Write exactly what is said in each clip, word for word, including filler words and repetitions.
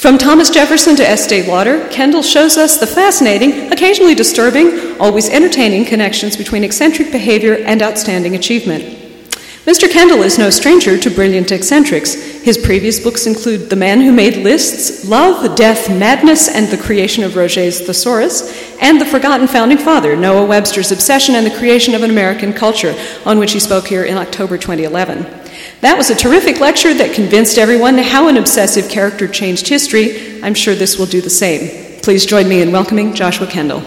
From Thomas Jefferson to Estee Lauder, Kendall shows us the fascinating, occasionally disturbing, always entertaining connections between eccentric behavior and outstanding achievement. Mister Kendall is no stranger to brilliant eccentrics. His previous books include The Man Who Made Lists, Love, Death, Madness, and the Creation of Roget's Thesaurus, and The Forgotten Founding Father, Noah Webster's Obsession and the Creation of an American Culture, on which he spoke here in October twenty eleven. That was a terrific lecture that convinced everyone how an obsessive character changed history. I'm sure this will do the same. Please join me in welcoming Joshua Kendall.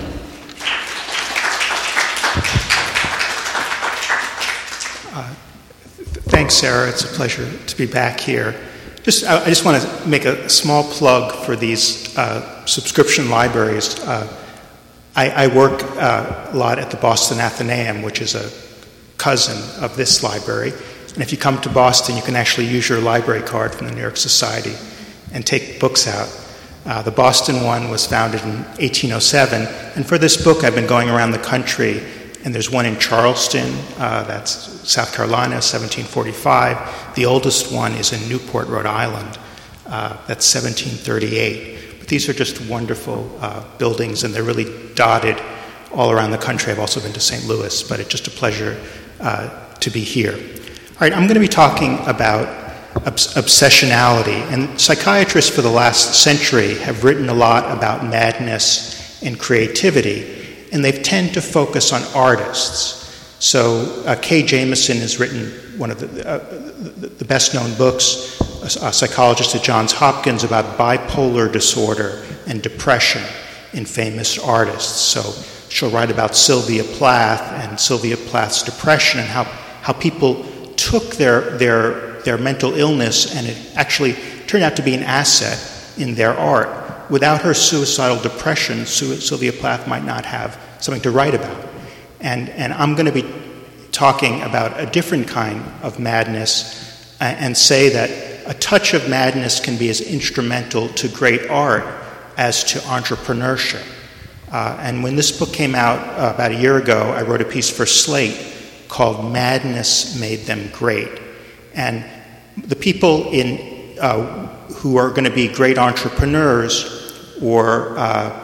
Thanks, Sarah. It's a pleasure to be back here. Just, I, I just want to make a small plug for these uh, subscription libraries. Uh, I, I work uh, a lot at the Boston Athenaeum, which is a cousin of this library. And if you come to Boston, you can actually use your library card from the New York Society and take books out. Uh, the Boston one was founded in eighteen oh seven. And for this book, I've been going around the country. And there's one in Charleston, uh, that's South Carolina, seventeen forty-five. The oldest one is in Newport, Rhode Island, uh, that's seventeen thirty-eight. But these are just wonderful uh, buildings, and they're really dotted all around the country. I've also been to Saint Louis, but it's just a pleasure uh, to be here. All right, I'm going to be talking about obs- obsessionality. And psychiatrists for the last century have written a lot about madness and creativity. And they tend to focus on artists. So uh, Kay Jamison has written one of the, uh, the, the best-known books, a, a psychologist at Johns Hopkins, about bipolar disorder and depression in famous artists. So she'll write about Sylvia Plath and Sylvia Plath's depression and how, how people took their, their, their mental illness and it actually turned out to be an asset in their art. Without her suicidal depression, Sylvia Plath might not have something to write about. And, and I'm going to be talking about a different kind of madness and, and say that a touch of madness can be as instrumental to great art as to entrepreneurship. Uh, and when this book came out uh, about a year ago, I wrote a piece for Slate called Madness Made Them Great. And the people in uh, who are going to be great entrepreneurs or uh,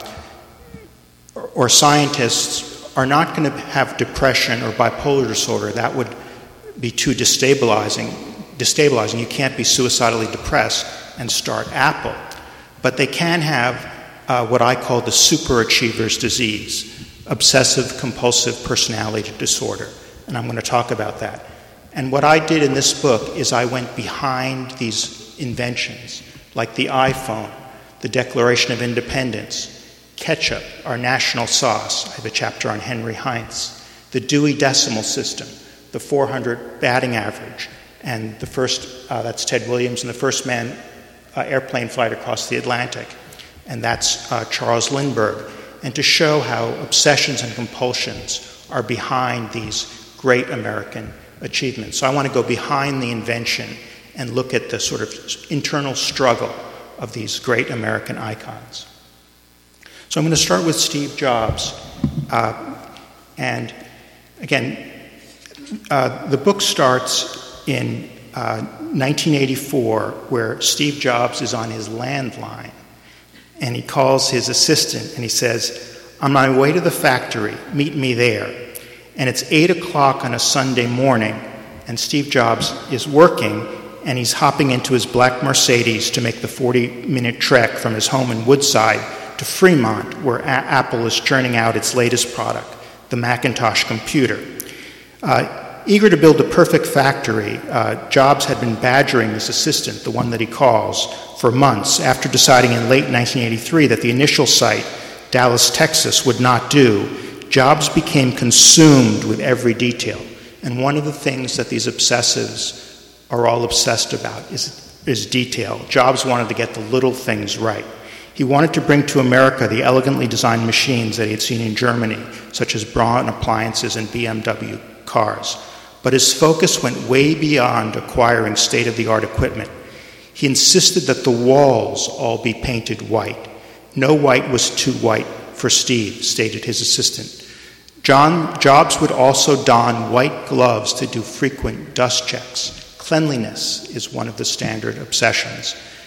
or scientists are not going to have depression or bipolar disorder. That would be too destabilizing. Destabilizing. You can't be suicidally depressed and start Apple. But they can have uh, what I call the superachiever's disease, obsessive compulsive personality disorder. And I'm going to talk about that. And what I did in this book is I went behind these inventions, like the iPhone, the Declaration of Independence, ketchup, our national sauce. I have a chapter on Henry Heinz. The Dewey Decimal System, the four hundred batting average, and the first, uh, that's Ted Williams, and the first man uh, airplane flight across the Atlantic, and that's uh, Charles Lindbergh. And to show how obsessions and compulsions are behind these great American achievements. So I want to go behind the invention and look at the sort of internal struggle of these great American icons. So I'm going to start with Steve Jobs. Uh, and again, uh, the book starts in uh, nineteen eighty-four, where Steve Jobs is on his landline. And he calls his assistant and he says, "On my way to the factory, meet me there." And it's eight o'clock on a Sunday morning, and Steve Jobs is working, and he's hopping into his black Mercedes to make the forty-minute trek from his home in Woodside to Fremont, where a- Apple is churning out its latest product, the Macintosh computer. Uh, eager to build a perfect factory, uh, Jobs had been badgering this assistant, the one that he calls, for months, after deciding in late nineteen eighty-three that the initial site, Dallas, Texas, would not do. Jobs became consumed with every detail. And one of the things that these obsessives are all obsessed about is, is detail. Jobs wanted to get the little things right. He wanted to bring to America the elegantly designed machines that he had seen in Germany, such as Braun appliances and B M W cars. But his focus went way beyond acquiring state-of-the-art equipment. He insisted that the walls all be painted white. No white was too white for Steve, stated his assistant. John Jobs would also don white gloves to do frequent dust checks. Cleanliness is one of the standard obsessions.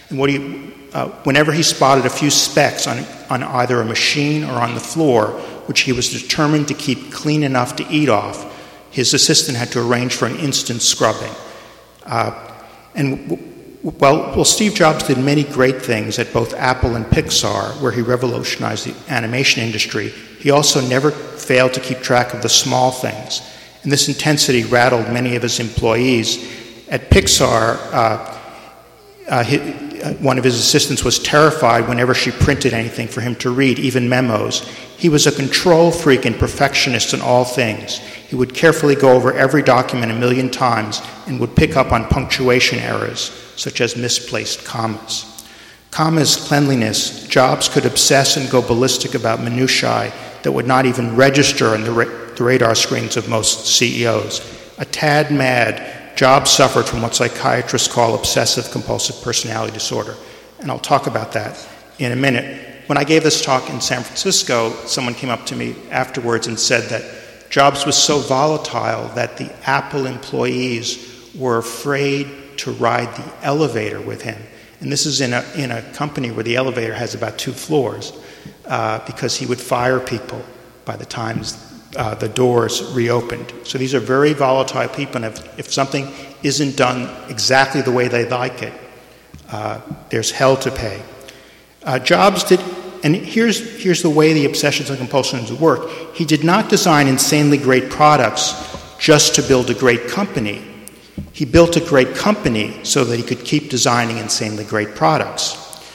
And what he, uh, whenever he spotted a few specks on, on either a machine or on the floor, which he was determined to keep clean enough to eat off, his assistant had to arrange for an instant scrubbing. Uh, and w- well, well, Steve Jobs did many great things at both Apple and Pixar, where he revolutionized the animation industry. He also never failed to keep track of the small things. And this intensity rattled many of his employees. At Pixar, uh, uh, he, uh, one of his assistants was terrified whenever she printed anything for him to read, even memos. He was a control freak and perfectionist in all things. He would carefully go over every document a million times and would pick up on punctuation errors, such as misplaced commas. Commas, cleanliness, Jobs could obsess and go ballistic about minutiae that would not even register on the, ra- the radar screens of most C E Os. A tad mad, Jobs suffered from what psychiatrists call obsessive-compulsive personality disorder. And I'll talk about that in a minute. When I gave this talk in San Francisco, someone came up to me afterwards and said that Jobs was so volatile that the Apple employees were afraid to ride the elevator with him. And this is in a, in a company where the elevator has about two floors, uh, because he would fire people by the time uh, the doors reopened. So these are very volatile people, and if, if something isn't done exactly the way they like it, uh, there's hell to pay. Uh, Jobs did, and here's, here's the way the obsessions and compulsions work. He did not design insanely great products just to build a great company. He built a great company so that he could keep designing insanely great products.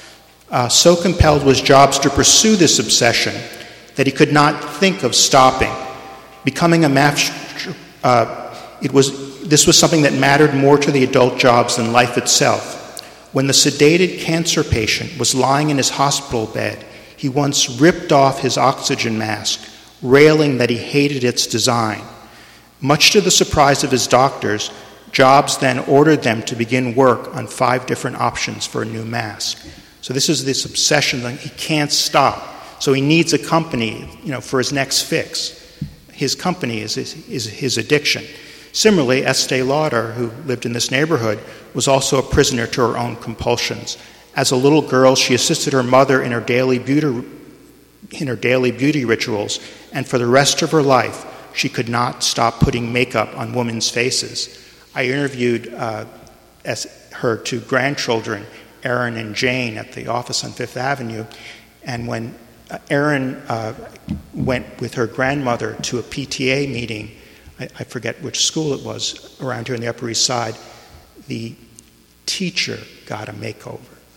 Uh, so compelled was Jobs to pursue this obsession that he could not think of stopping. Becoming a master, uh, it was, this was something that mattered more to the adult Jobs than life itself. When the sedated cancer patient was lying in his hospital bed, he once ripped off his oxygen mask, railing that he hated its design. Much to the surprise of his doctors, Jobs then ordered them to begin work on five different options for a new mask. So this is this obsession that he can't stop. So he needs a company, you know, for his next fix. His company is his, is his addiction. Similarly, Estee Lauder, who lived in this neighborhood, was also a prisoner to her own compulsions. As a little girl, she assisted her mother in her daily beauty, in her daily beauty rituals, and for the rest of her life, she could not stop putting makeup on women's faces. I interviewed uh, as her two grandchildren, Erin and Jane, at the office on Fifth Avenue, and when uh, Erin uh, went with her grandmother to a P T A meeting, I, I forget which school it was, around here on the Upper East Side, the teacher got a makeover.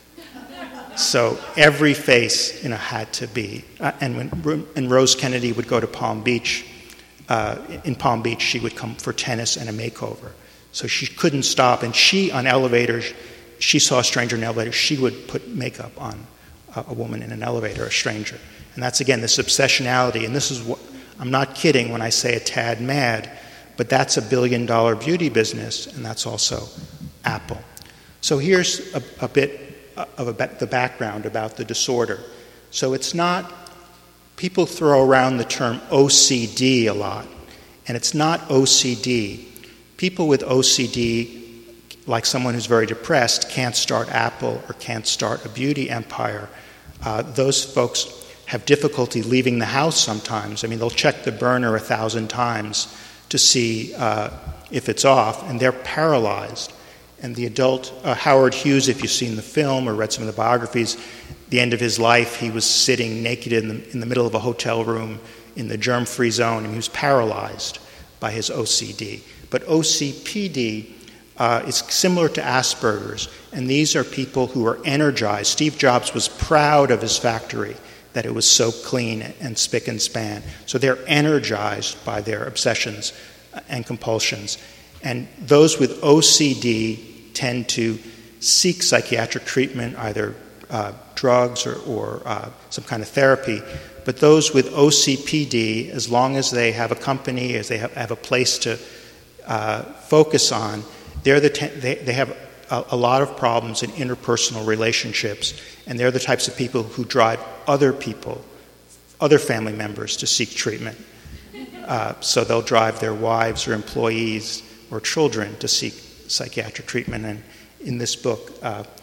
So every face, you know, had to be. Uh, and when and Rose Kennedy would go to Palm Beach, uh, in Palm Beach, she would come for tennis and a makeover. So she couldn't stop. And she, on elevators, she saw a stranger in an elevator, she would put makeup on a, a woman in an elevator, a stranger. And that's, again, this obsessionality. And this is what, I'm not kidding when I say a tad mad, but that's a billion-dollar beauty business, and that's also Apple. So here's a, a bit of a, the background about the disorder. So it's not, people throw around the term O C D a lot, and it's not O C D. People with O C D, like someone who's very depressed, can't start Apple or can't start a beauty empire. Uh, those folks have difficulty leaving the house sometimes. I mean, they'll check the burner a thousand times to see uh, if it's off, and they're paralyzed. And the adult, uh, Howard Hughes, if you've seen the film or read some of the biographies, the end of his life, he was sitting naked in the, in the middle of a hotel room in the germ-free zone, and he was paralyzed by his O C D. But O C P D uh, is similar to Asperger's, and these are people who are energized. Steve Jobs was proud of his factory, that it was so clean and spick and span. So they're energized by their obsessions and compulsions. And those with O C D tend to seek psychiatric treatment, either uh, drugs or, or uh, some kind of therapy. But those with O C P D, as long as they have a company, as they have, have a place to uh, focus on, they're the te- they, they have a, a lot of problems in interpersonal relationships, and they're the types of people who drive other people, other family members, to seek treatment. Uh, so they'll drive their wives or employees or children to seek psychiatric treatment. And in this book, uh,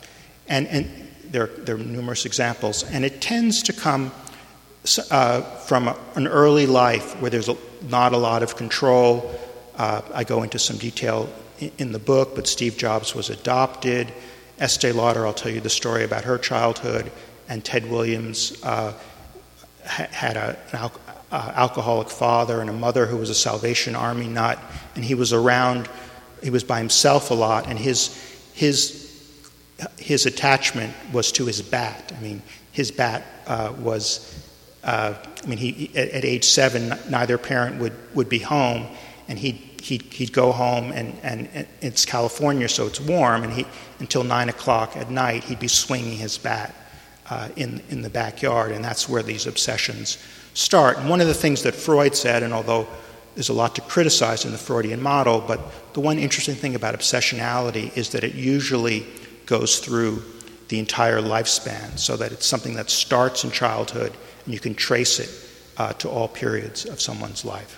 And, and there, there are numerous examples. And it tends to come uh, from a, an early life where there's a, not a lot of control. Uh, I go into some detail in, in the book, but Steve Jobs was adopted. Estee Lauder, I'll tell you the story about her childhood. And Ted Williams uh, ha- had a, an al- uh, alcoholic father and a mother who was a Salvation Army nut. And he was around, he was by himself a lot, and his his his attachment was to his bat. I mean, his bat uh, was, uh, I mean, he at, at age seven, neither parent would, would be home, and he'd, he'd, he'd go home, and, and, and it's California, so it's warm, and he until nine o'clock at night, he'd be swinging his bat uh, in, in the backyard, and that's where these obsessions start. And one of the things that Freud said, and although there's a lot to criticize in the Freudian model, but the one interesting thing about obsessionality is that it usually goes through the entire lifespan, so that it's something that starts in childhood and you can trace it uh, to all periods of someone's life.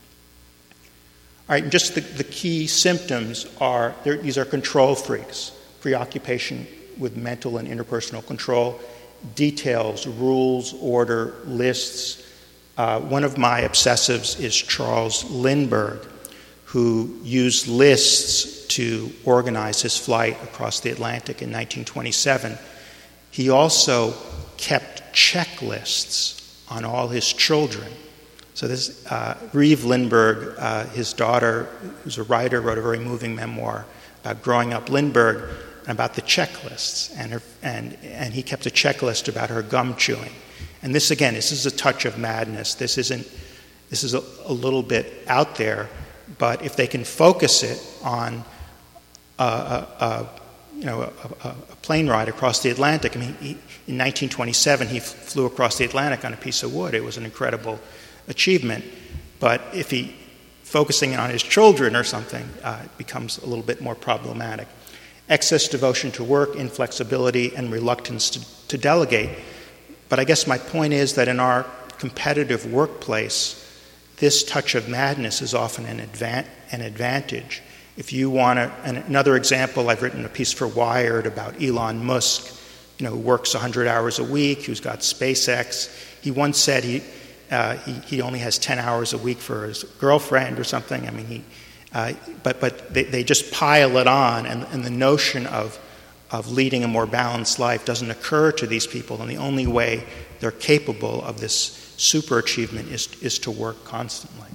All right, and just the, the key symptoms are, these are control freaks, preoccupation with mental and interpersonal control, details, rules, order, lists. Uh, one of my obsessives is Charles Lindbergh, who used lists to organize his flight across the Atlantic in nineteen twenty-seven. He also kept checklists on all his children. So this uh, Reeve Lindbergh, uh, his daughter, who's a writer, wrote a very moving memoir about growing up Lindbergh and about the checklists. And, her, and, and he kept a checklist about her gum chewing. And this, again, this is a touch of madness. This isn't, this is a, a little bit out there, but if they can focus it on a, a, a you know a, a plane ride across the Atlantic. I mean, he, in nineteen twenty-seven, he f- flew across the Atlantic on a piece of wood. It was an incredible achievement. But if he focusing on his children or something, uh, it becomes a little bit more problematic. Excess devotion to work, inflexibility, and reluctance to, to delegate. But I guess my point is that in our competitive workplace, this touch of madness is often an, advan- an advantage. If you want to, and another example, I've written a piece for Wired about Elon Musk, you know, who works one hundred hours a week, who's got SpaceX. He once said he uh, he, he only has ten hours a week for his girlfriend or something. I mean, he, uh, but but they, they just pile it on, and, and the notion of of leading a more balanced life doesn't occur to these people, and the only way they're capable of this super achievement is, is to work constantly.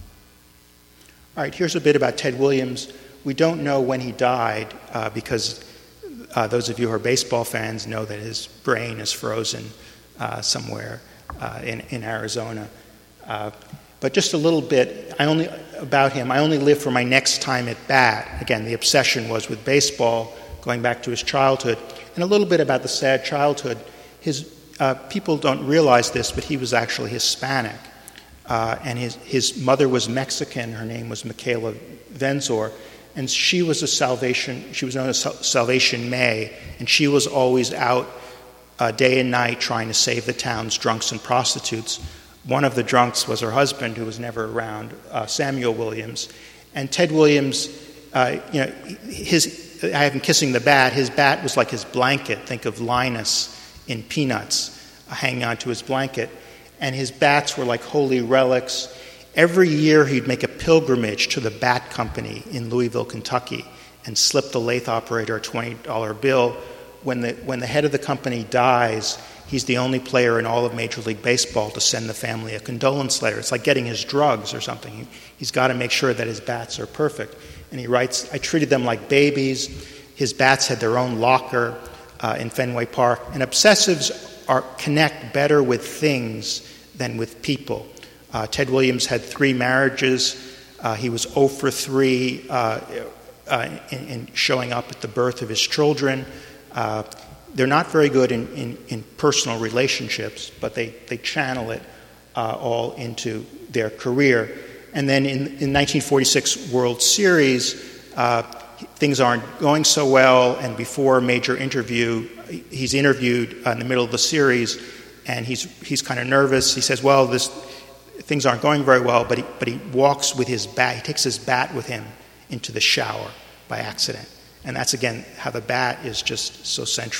All right, here's a bit about Ted Williams. We don't know when he died uh, because uh, those of you who are baseball fans know that his brain is frozen uh, somewhere uh, in, in Arizona. Uh, but just a little bit I only about him. I only lived for my next time at bat. Again, the obsession was with baseball, going back to his childhood. And a little bit about the sad childhood. His uh, people don't realize this, but he was actually Hispanic. Uh, and his, his mother was Mexican. Her name was Michaela Venzor. And she was a Salvation, she was known as Salvation May, and she was always out uh, day and night trying to save the town's drunks and prostitutes. One of the drunks was her husband, who was never around, uh, Samuel Williams. And Ted Williams, uh, you know, his, I have him kissing the bat, his bat was like his blanket. Think of Linus in Peanuts uh, hanging onto his blanket. And his bats were like holy relics. Every year he'd make a pilgrimage to the Bat Company in Louisville, Kentucky, and slip the lathe operator a twenty dollar bill. When the, when the head of the company dies, he's the only player in all of Major League Baseball to send the family a condolence letter. It's like getting his drugs or something. He, he's got to make sure that his bats are perfect. And he writes, I treated them like babies. His bats had their own locker uh, in Fenway Park. And obsessives are, connect better with things than with people. Uh, Ted Williams had three marriages. Uh, he was zero for three uh, uh, in, in showing up at the birth of his children. Uh, they're not very good in, in, in personal relationships, but they, they channel it uh, all into their career. And then in, in nineteen forty-six World Series, uh, things aren't going so well, and before a major interview, he's interviewed uh, in the middle of the series, and he's he's kind of nervous. He says, well, this things aren't going very well, but he, but he walks with his bat. He takes his bat with him into the shower by accident. And that's, again, how the bat is just so central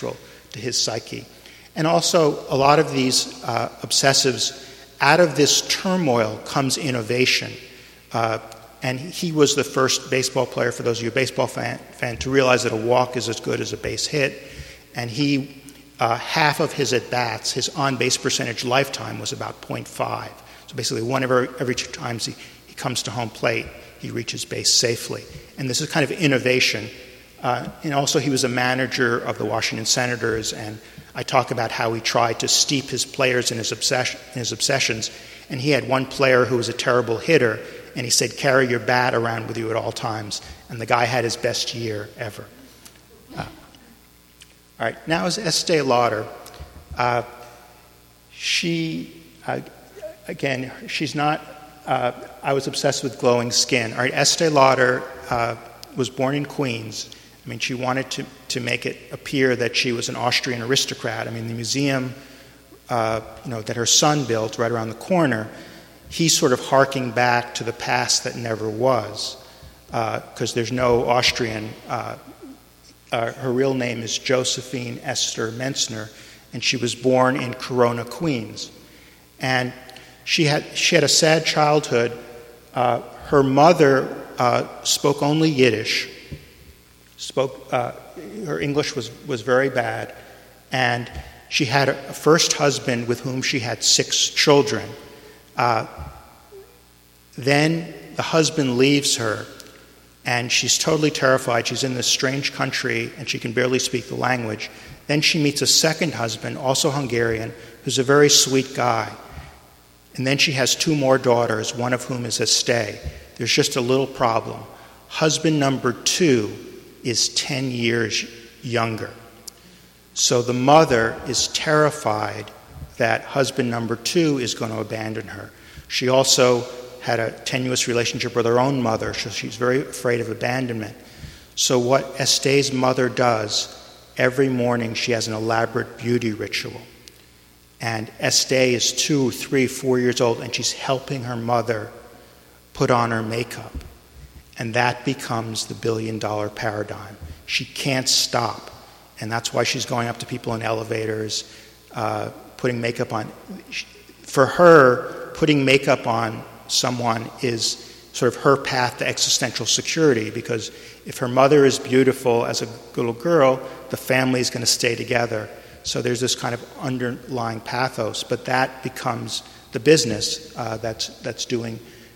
to his psyche. And also, a lot of these uh, obsessives, out of this turmoil comes innovation. Uh, and he was the first baseball player, for those of you a baseball fan, fan, to realize that a walk is as good as a base hit. And he, uh, half of his at-bats, his on-base percentage lifetime was about point five. So basically, one every, every two times he, he comes to home plate, he reaches base safely. And this is kind of innovation. Uh, and also, he was a manager of the Washington Senators, and I talk about how he tried to steep his players in his, obsession, in his obsessions. And he had one player who was a terrible hitter, and he said, carry your bat around with you at all times. And the guy had his best year ever. Uh, all right, now is Estee Lauder. Uh, she, uh, again, she's not, uh, I was obsessed with glowing skin. All right, Estee Lauder uh, was born in Queens. I mean, she wanted to, to make it appear that she was an Austrian aristocrat. I mean, the museum uh, you know, that her son built right around the corner, he's sort of harking back to the past that never was, because uh, there's no Austrian. Uh, uh, her real name is Josephine Esther Mentzner, and she was born in Corona, Queens. And she had, she had a sad childhood. Uh, her mother uh, spoke only Yiddish. Spoke, uh, her English was, was very bad, and she had a, a first husband with whom she had six children. Uh, then the husband leaves her, and she's totally terrified. She's in this strange country, and she can barely speak the language. Then she meets a second husband, also Hungarian, who's a very sweet guy. And then she has two more daughters, one of whom is Estee. There's just a little problem. Husband number two is ten years younger. So the mother is terrified that husband number two is going to abandon her. She also had a tenuous relationship with her own mother, so she's very afraid of abandonment. So what Estee's mother does, every morning she has an elaborate beauty ritual. And Estee is two, three, four years old, and she's helping her mother put on her makeup. And that becomes the billion-dollar paradigm. She can't stop. And that's why she's going up to people in elevators, uh, putting makeup on. For her, putting makeup on someone is sort of her path to existential security, because if her mother is beautiful as a little girl, the family is going to stay together. So there's this kind of underlying pathos, but that becomes the business uh, that's, that's doing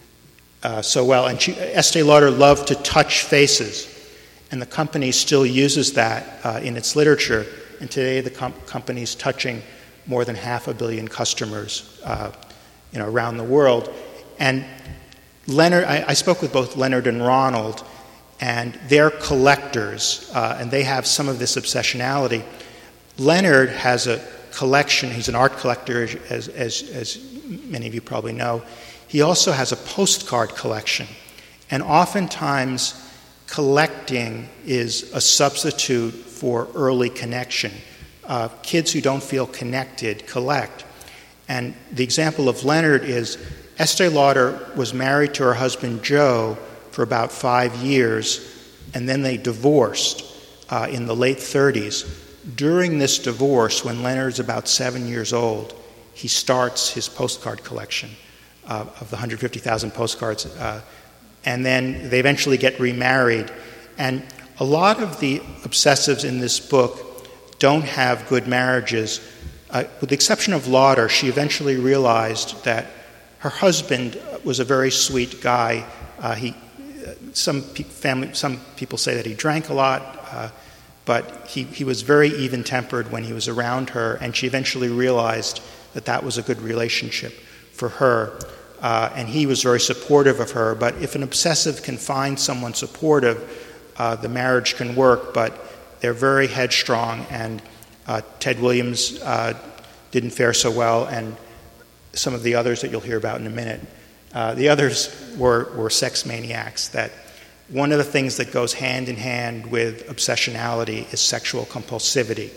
Uh, so well. And she, Estee Lauder loved to touch faces, and the company still uses that uh, in its literature. And today the com- company's touching more than half a billion customers uh, you know, around the world. And Leonard, I, I spoke with both Leonard and Ronald, and they're collectors, uh, and they have some of this obsessionality. Leonard has a collection. He's an art collector, as, as, as many of you probably know. He also has a postcard collection, and oftentimes collecting is a substitute for early connection. Uh, kids who don't feel connected collect. And the example of Leonard is Estee Lauder was married to her husband Joe for about five years, and then they divorced uh, in the late thirties. During this divorce, when Leonard's about seven years old, he starts his postcard collection. Uh, of the one hundred fifty thousand postcards, uh, and then they eventually get remarried. And a lot of the obsessives in this book don't have good marriages. Uh, with the exception of Lauder, she eventually realized that her husband was a very sweet guy. Uh, he, uh, some pe- family, some people say that he drank a lot, uh, but he, he was very even-tempered when he was around her, and she eventually realized that that was a good relationship for her. Uh, and he was very supportive of her. But if an obsessive can find someone supportive, uh, the marriage can work. But they're very headstrong, and uh, Ted Williams uh, didn't fare so well, and some of the others that you'll hear about in a minute. Uh, the others were, were sex maniacs. That one of the things that goes hand in hand with obsessionality is sexual compulsivity.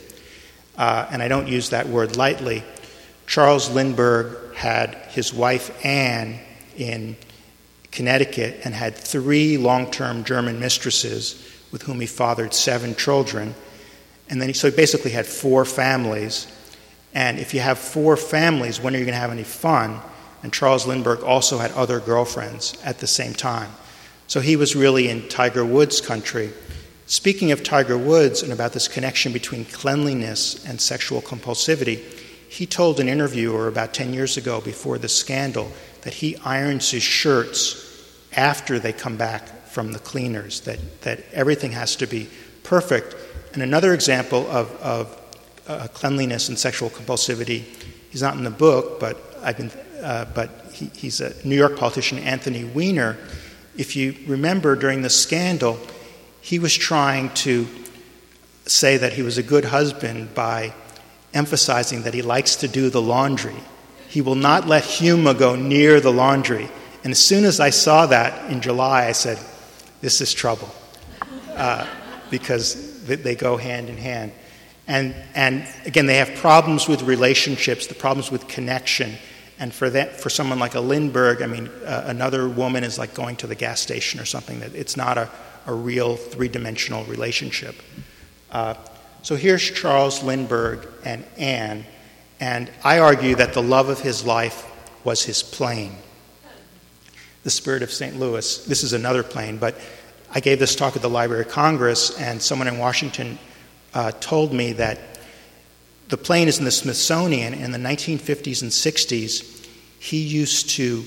Uh, and I don't use that word lightly. Charles Lindbergh had his wife Anne in Connecticut and had three long-term German mistresses with whom he fathered seven children. And then he, so he basically had four families. And if you have four families, when are you going to have any fun? And Charles Lindbergh also had other girlfriends at the same time. So he was really in Tiger Woods country. Speaking of Tiger Woods and about this connection between cleanliness and sexual compulsivity, he told an interviewer about ten years ago before the scandal that he irons his shirts after they come back from the cleaners, that, that everything has to be perfect. And another example of, of uh, cleanliness and sexual compulsivity, he's not in the book, but I've been, uh, but he, he's a New York politician, Anthony Weiner. If you remember, during the scandal, he was trying to say that he was a good husband by emphasizing that he likes to do the laundry. He will not let Huma go near the laundry. And as soon as I saw that in July, I said, this is trouble, uh, because they go hand in hand. And, and again, they have problems with relationships, the problems with connection. And for that, for someone like a Lindbergh, I mean, uh, another woman is like going to the gas station or something. That it's not a, a real three-dimensional relationship. Uh, so here's Charles Lindbergh and Anne, and I argue that the love of his life was his plane. The Spirit of Saint Louis. This is another plane, but I gave this talk at the Library of Congress, and someone in Washington uh, told me that the plane is in the Smithsonian. In the nineteen fifties and sixties, he used to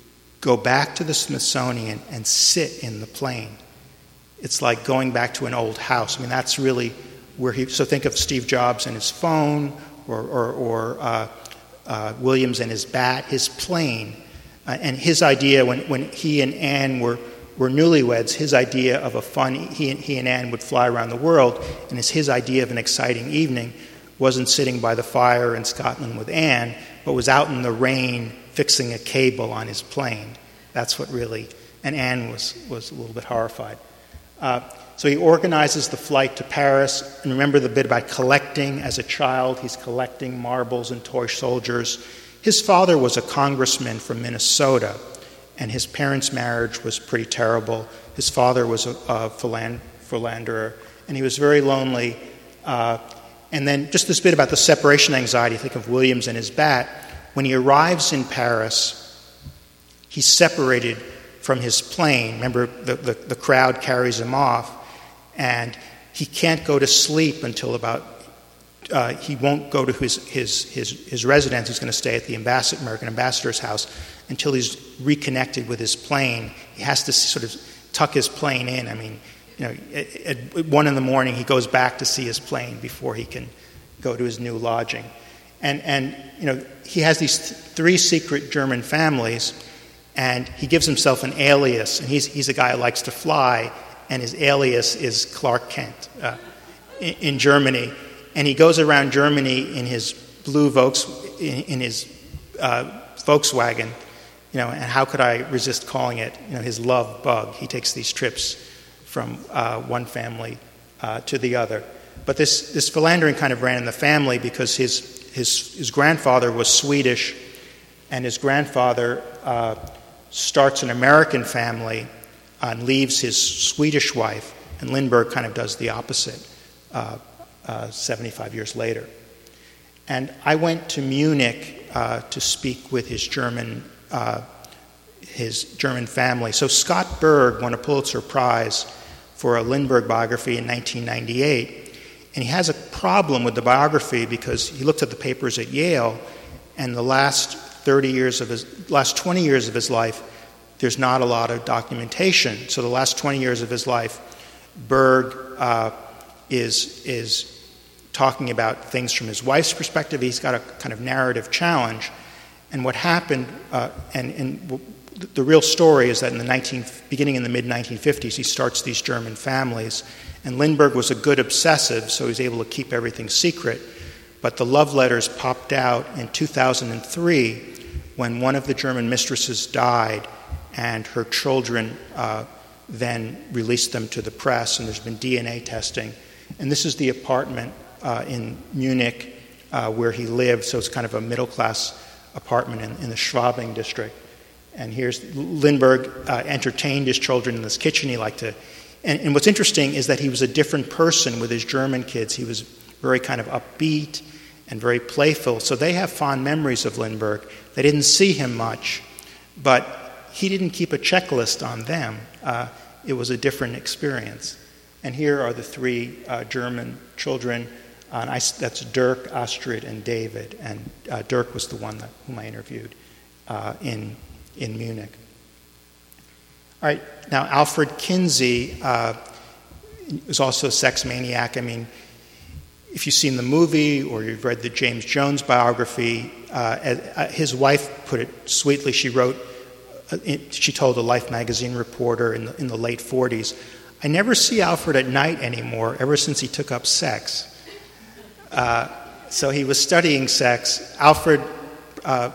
go back to the Smithsonian and sit in the plane. It's like going back to an old house. I mean, that's really where he... So think of Steve Jobs and his phone, or, or, or uh, uh, Williams and his bat, his plane. Uh, and his idea, when, when he and Anne were, were newlyweds, his idea of a fun... He, he and Anne would fly around the world, and his, his idea of an exciting evening wasn't sitting by the fire in Scotland with Anne, but was out in the rain fixing a cable on his plane. That's what really... And Anne was, was a little bit horrified. Uh, so he organizes the flight to Paris. And remember the bit about collecting as a child. He's collecting marbles and toy soldiers. His father was a congressman from Minnesota, and his parents' marriage was pretty terrible. His father was a, a philan- philanderer, and he was very lonely. Uh, and then just this bit about the separation anxiety. Think of Williams and his bat. When he arrives in Paris, he's separated from his plane. Remember, the, the, the crowd carries him off, and he can't go to sleep until about, uh, he won't go to his, his, his, his residence. He's going to stay at the ambassador, American ambassador's house until he's reconnected with his plane. He has to sort of tuck his plane in. I mean, you know, at, at one in the morning, he goes back to see his plane before he can go to his new lodging. And, and you know, he has these th- three secret German families, and he gives himself an alias, and he's, he's a guy who likes to fly, and his alias is Clark Kent uh, in, in Germany. And he goes around Germany in his blue Volks, in, in his uh, Volkswagen, you know, and how could I resist calling it, you know, his love bug. He takes these trips from uh, one family uh, to the other. But this, this philandering kind of ran in the family because his, his, his grandfather was Swedish, and his grandfather uh, starts an American family and leaves his Swedish wife, and Lindbergh kind of does the opposite uh, uh, seventy-five years later. And I went to Munich uh, to speak with his German uh, his German family. So Scott Berg won a Pulitzer Prize for a Lindbergh biography in nineteen ninety-eight, and he has a problem with the biography because he looked at the papers at Yale, and the last thirty years of his last twenty years of his life, there's not a lot of documentation. So the last twenty years of his life, Berg uh, is is talking about things from his wife's perspective. He's got a kind of narrative challenge. And what happened, uh, and, and the real story is that in the nineteen, beginning in the mid nineteen fifties, he starts these German families. And Lindbergh was a good obsessive, so he was able to keep everything secret. But the love letters popped out in two thousand three when one of the German mistresses died, and her children uh, then released them to the press, and there's been D N A testing. And this is the apartment uh, in Munich uh, where he lived, so it's kind of a middle-class apartment in, in the Schwabing district. And here's Lindbergh uh, entertained his children in this kitchen. He liked to And, and what's interesting is that he was a different person with his German kids. He was very kind of upbeat and very playful. So they have fond memories of Lindbergh. They didn't see him much, but he didn't keep a checklist on them. Uh, it was a different experience. And here are the three uh, German children. Uh, and I, that's Dirk, Astrid, and David. And uh, Dirk was the one that, whom I interviewed uh, in, in Munich. All right, now Alfred Kinsey uh, was also a sex maniac. I mean, if you've seen the movie or you've read the James Jones biography, uh, his wife put it sweetly. She wrote, uh, she told a Life magazine reporter in the, in the late forties, "I never see Alfred at night anymore, ever since he took up sex." Uh, so he was studying sex. Alfred, uh,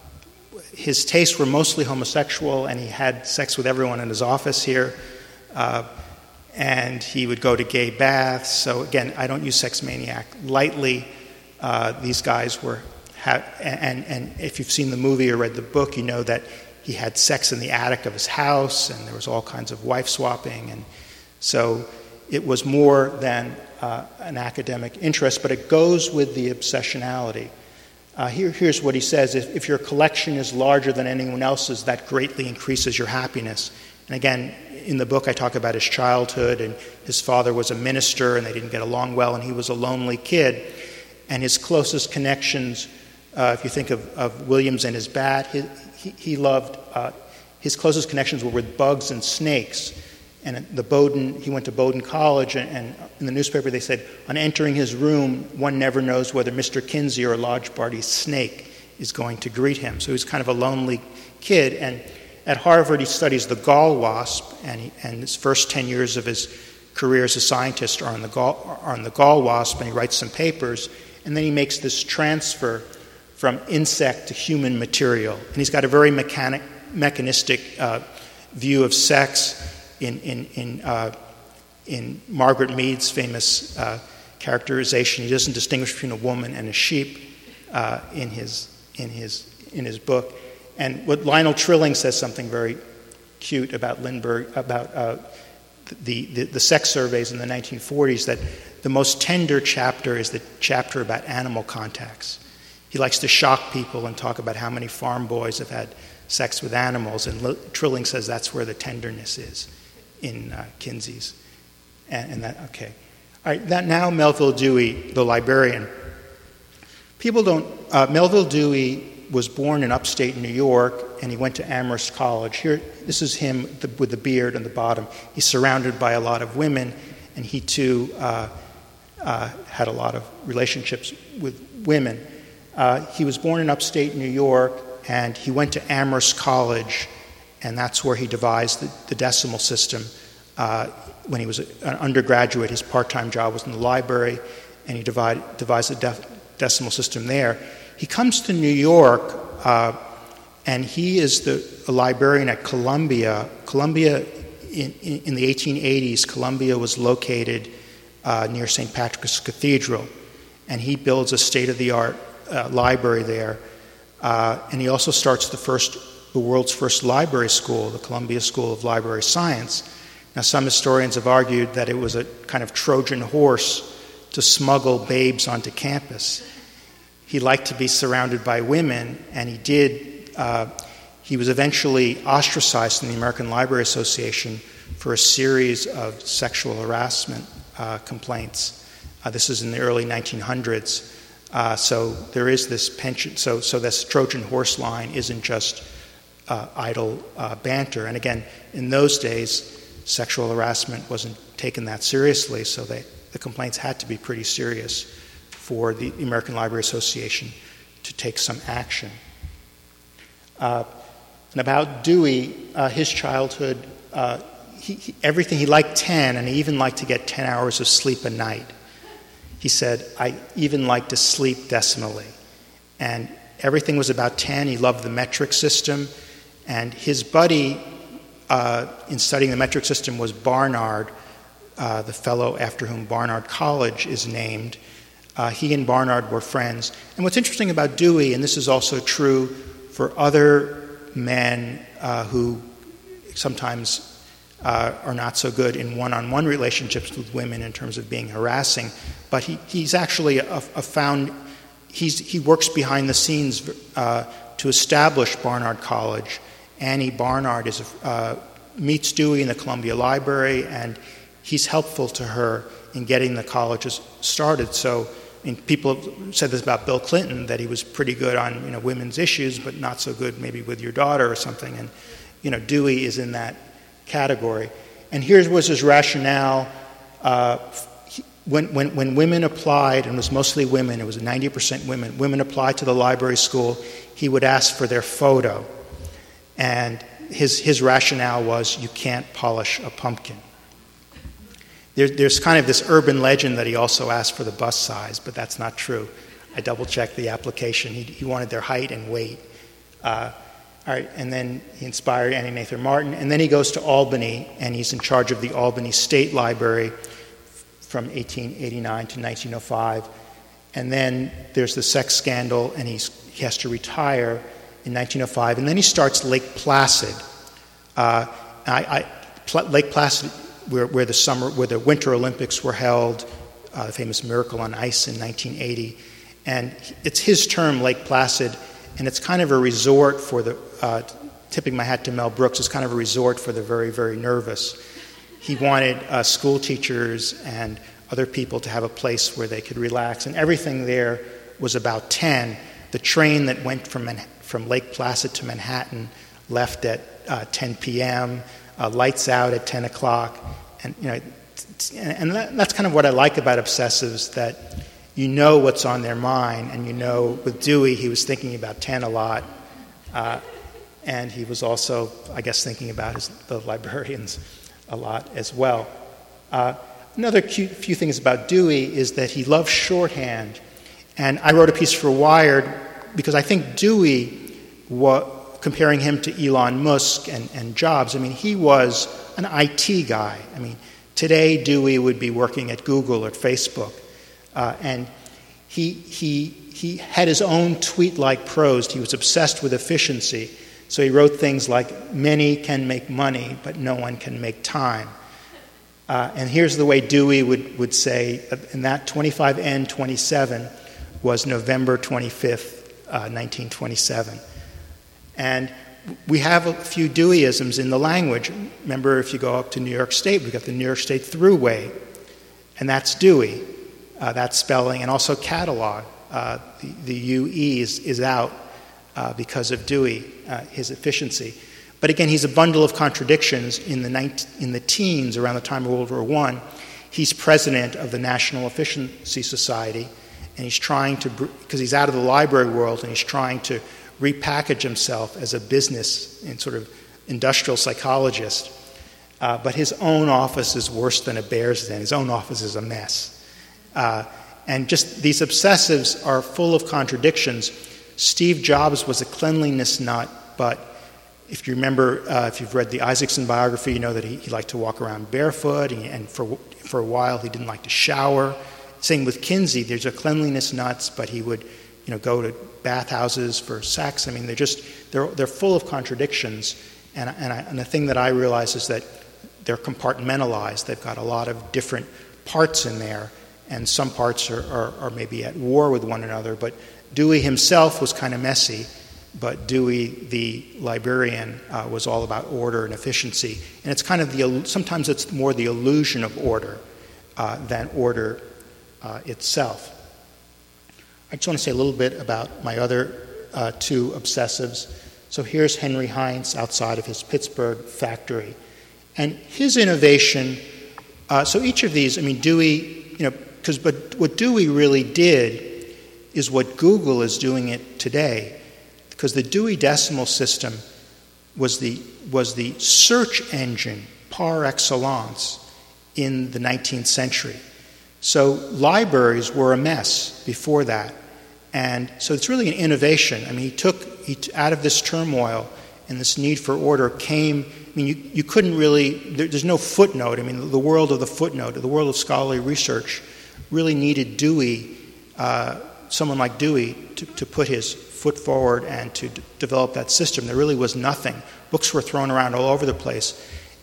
his tastes were mostly homosexual, and he had sex with everyone in his office here. Uh, and he would go to gay baths. So again, I don't use sex maniac lightly. Uh, these guys were, ha- and, and if you've seen the movie or read the book, you know that he had sex in the attic of his house, and there was all kinds of wife swapping. And so it was more than uh, an academic interest, but it goes with the obsessionality. Uh, here, here's what he says: if, if your collection is larger than anyone else's, that greatly increases your happiness. And again, in the book I talk about his childhood, and his father was a minister and they didn't get along well, and he was a lonely kid. And his closest connections, uh, if you think of, of Williams and his bat, he, he, he loved, uh, his closest connections were with bugs and snakes. And at the Bowdoin, he went to Bowdoin College, and, and in the newspaper they said, on entering his room, one never knows whether Mister Kinsey or a large body snake is going to greet him. So he's kind of a lonely kid. And at Harvard, he studies the gall wasp, and, he, and his first ten years of his career as a scientist are on the gall, are on the gall wasp, and he writes some papers, and then he makes this transfer from insect to human material. And he's got a very mechanic, mechanistic uh, view of sex. In in in, uh, in Margaret Mead's famous uh, characterization, he doesn't distinguish between a woman and a sheep uh, in his in his in his book. And what Lionel Trilling says something very cute about Lindbergh, about uh, the, the the sex surveys in the nineteen forties, that the most tender chapter is the chapter about animal contacts. He likes to shock people and talk about how many farm boys have had sex with animals, and L- Trilling says that's where the tenderness is in uh, Kinsey's. And, and that, okay. All right, that now Melville Dewey, the librarian. People don't, uh, Melville Dewey was born in upstate New York, and he went to Amherst College. Here, this is him the, with the beard on the bottom. He's surrounded by a lot of women, and he too uh, uh, had a lot of relationships with women. Uh, he was born in upstate New York, and he went to Amherst College, and that's where he devised the, the decimal system. Uh, when he was a, an undergraduate, his part-time job was in the library, and he divide, devised the def, decimal system there. He comes to New York, uh, and he is the a librarian at Columbia. Columbia, in, in, in the eighteen eighties, Columbia was located uh, near Saint Patrick's Cathedral, and he builds a state-of-the-art uh, library there. Uh, and he also starts the first, the world's first library school, the Columbia School of Library Science. Now, some historians have argued that it was a kind of Trojan horse to smuggle babes onto campus. He liked to be surrounded by women, and he did. Uh, he was eventually ostracized in the American Library Association for a series of sexual harassment uh, complaints. Uh, this is in the early nineteen hundreds. Uh, so there is this penchant. So, so this Trojan horse line isn't just uh, idle uh, banter. And again, in those days, sexual harassment wasn't taken that seriously, so they, the complaints had to be pretty serious for the American Library Association to take some action. Uh, and about Dewey, uh, his childhood, uh, he, he, everything, he liked ten, and he even liked to get ten hours of sleep a night. He said, I even like to sleep decimally. And everything was about ten. He loved the metric system. And his buddy uh, in studying the metric system was Barnard, uh, the fellow after whom Barnard College is named. Uh, he and Barnard were friends. And what's interesting about Dewey, and this is also true for other men uh, who sometimes uh, are not so good in one-on-one relationships with women in terms of being harassing. But he, he's actually a, a found, he's, he works behind the scenes uh, to establish Barnard College. Annie Barnard is a, uh, meets Dewey in the Columbia Library, and he's helpful to her in getting the colleges started. So, I mean, people have said this about Bill Clinton, that he was pretty good on, you know, women's issues, but not so good maybe with your daughter or something. And, you know, Dewey is in that category. And here was his rationale. Uh, he, when, when, when women applied, and it was mostly women, it was ninety percent women, women applied to the library school, he would ask for their photo. And his, his rationale was, you can't polish a pumpkin. There, there's kind of this urban legend that he also asked for the bust size, but that's not true. I double-checked the application. He, he wanted their height and weight. Uh, all right, and then he inspired Annie Nathan Martin. And then he goes to Albany, and he's in charge of the Albany State Library from eighteen eighty-nine to nineteen oh five. And then there's the sex scandal, and he's, he has to retire in nineteen oh five. And then he starts Lake Placid. Uh, I, I, Pl- Lake Placid, where, where the summer, where the Winter Olympics were held, uh, the famous Miracle on Ice in nineteen eighty. And it's his term, Lake Placid, and it's kind of a resort for the, uh, tipping my hat to Mel Brooks, it's kind of a resort for the very, very nervous. He wanted uh, school teachers and other people to have a place where they could relax, and everything there was about ten. The train that went from Man- from Lake Placid to Manhattan left at uh, ten p.m., uh, lights out at ten o'clock, and you know, t- and that, that's kind of what I like about obsessives, that you know what's on their mind, and you know with Dewey he was thinking about ten a lot, uh, and he was also, I guess, thinking about his, the librarians a lot as well. Uh, another cute, few things about Dewey is that he loved shorthand, and I wrote a piece for Wired because I think Dewey, wa- comparing him to Elon Musk and, and Jobs, I mean, he was an I T guy. I mean, today Dewey would be working at Google or Facebook. Uh, and he, he, he had his own tweet-like prose. He was obsessed with efficiency. So he wrote things like, many can make money, but no one can make time. Uh, and here's the way Dewey would, would say, and that twenty-five N twenty-seven was November twenty-fifth, uh, nineteen twenty-seven. And we have a few Deweyisms in the language. Remember, if you go up to New York State, we've got the New York State Thruway, and that's Dewey. Uh, that spelling, and also catalog. Uh, the, the U E is, is out uh, because of Dewey, uh, his efficiency. But again, he's a bundle of contradictions. In the nineteen, in the teens, around the time of World War One, he's president of the National Efficiency Society, and he's trying to, because he's out of the library world, and he's trying to repackage himself as a business and sort of industrial psychologist. Uh, but his own office is worse than a bear's den. His own office is a mess. Uh, and just these obsessives are full of contradictions. Steve Jobs was a cleanliness nut, but if you remember, uh, if you've read the Isaacson biography, you know that he, he liked to walk around barefoot, and, and for for a while he didn't like to shower. Same with Kinsey. There's a cleanliness nuts, but he would, you know, go to bathhouses for sex. I mean, they're just they're they're full of contradictions. And and, I, and the thing that I realize is that they're compartmentalized. They've got a lot of different parts in there. And some parts are, are, are maybe at war with one another. But Dewey himself was kind of messy, but Dewey, the librarian, uh, was all about order and efficiency. And it's kind of the, sometimes it's more the illusion of order uh, than order uh, itself. I just want to say a little bit about my other uh, two obsessives. So here's Henry Heinz outside of his Pittsburgh factory. And his innovation, uh, so each of these, I mean, Dewey, you know, because but what Dewey really did is what Google is doing it today, because the Dewey Decimal System was the was the search engine par excellence in the nineteenth century. So libraries were a mess before that, and so it's really an innovation. I mean, he took he out of this turmoil and this need for order came. I mean, you, you couldn't really. There, there's no footnote. I mean, the world of the footnote, the world of scholarly research, really needed Dewey, uh, someone like Dewey, to, to put his foot forward and to d- develop that system. There really was nothing. Books were thrown around all over the place.